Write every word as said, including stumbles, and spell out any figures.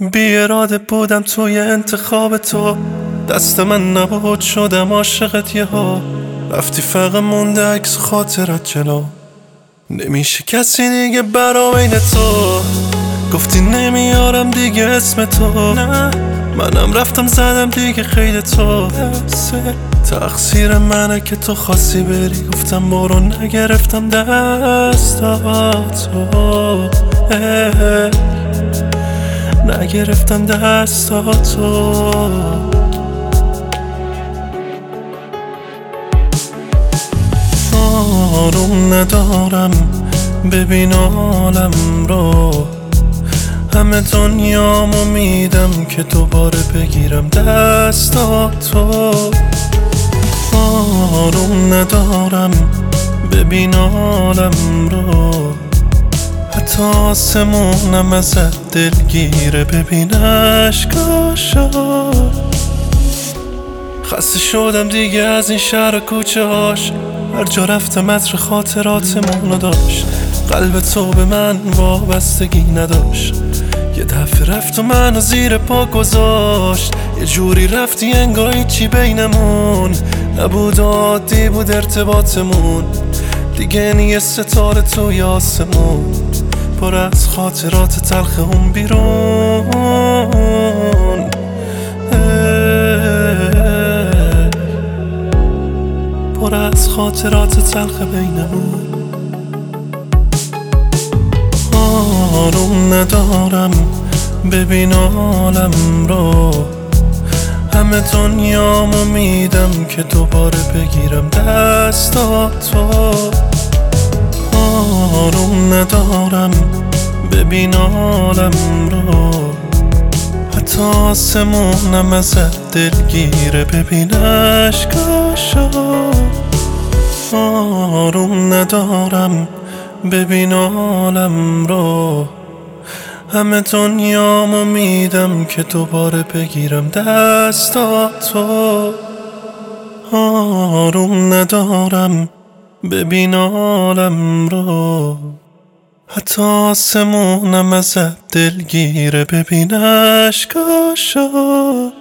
بی اراده بودم توی انتخاب تو، دست من نبود شدم عاشقت یه ها. رفتی فقط مونده عکس خاطرت جلو، نمیشه کسی دیگه برا بین تو. گفتی نمیارم دیگه اسم تو، نه منم رفتم زدم دیگه خیلی تو. تقصیر منه که تو خواستی بری، گفتم برو نگرفتم دستاتو، نگرفتم دستاتو. آروم ندارم ببین عالم رو، همه دنیامو میدم که دوباره بگیرم دستاتو. آروم ندارم ببین عالم رو، حتی آسمونم ازت دلگیره ببین عشقاشو. خسته شدم دیگه از این شهر و کوچه هاش، هر جا رفتم عطر خاطراتمونو داشت. قلب تو به من وابستگی نداشت، یه دفعه رفت و منو زیر پا گذاشت. یه جوری رفتی انگار هیچی بینمون نبود و عادی بود ارتباطمون. دیگه نیه ستاره توی آسمون، پر از خاطرات تلخ اون بیرون. پر از خاطرات تلخ بینمون. آروم ندارم ببین عالم رو، همه دنیامو میدم که دوباره بگیرم دستاتو. آروم ندارم ببین عالم رو، حتی آسمونم ازت دلگیره ببین عشقاشو. آروم ندارم ببین عالم رو، همه دنیامو میدم که دوباره بگیرم دستاتو. آروم ندارم ببین عالم رو، حتی آسمونم ازت دلگیره ببین عشقاشو.